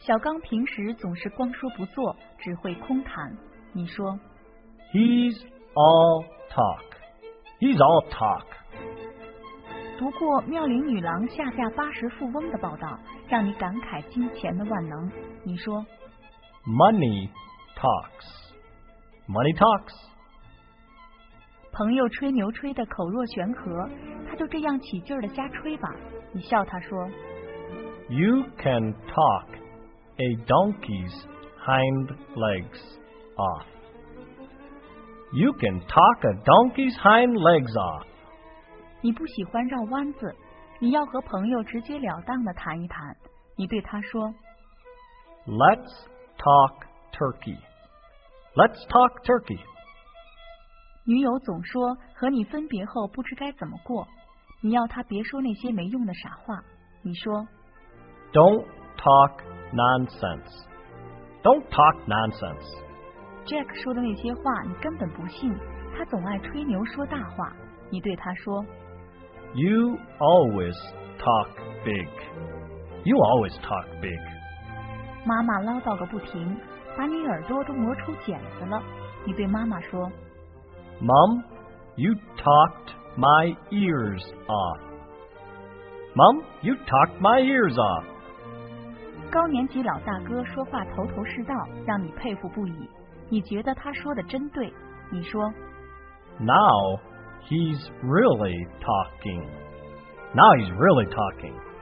小刚平时总是光说不做，只会空谈。你说 He's all talk. He's all talk. 读过妙龄女郎下嫁80富翁的报道，让你感慨金钱的万能。你说 Money talks. Money talks. 朋友吹牛吹得口若悬河，他就这样起劲儿的瞎吹吧。你笑他说 You can talk a donkey's hind legs off. You can talk a donkey's hind legs off. 你不喜欢绕弯子，你要和朋友直截了当的谈一谈。你对他说 Let's talk turkey. Let's talk turkey. 女友总说和你分别后不知该怎么过，你要他别说那些没用的傻话。你说 Don't talk nonsense. Don't talk nonsense. Jack 说的那些话你根本不信，他总爱吹牛说大话。你对他说 You always talk big. You always talk big. 妈妈唠叨个不停，把你耳朵都磨出茧子了。你对妈妈说 Mom, you talked my ears off. Mom, you talked my ears off. 高年级老大哥说话头头是道，让你佩服不已。你觉得他说的真对。你说 Now he's really talking. Now he's really talking.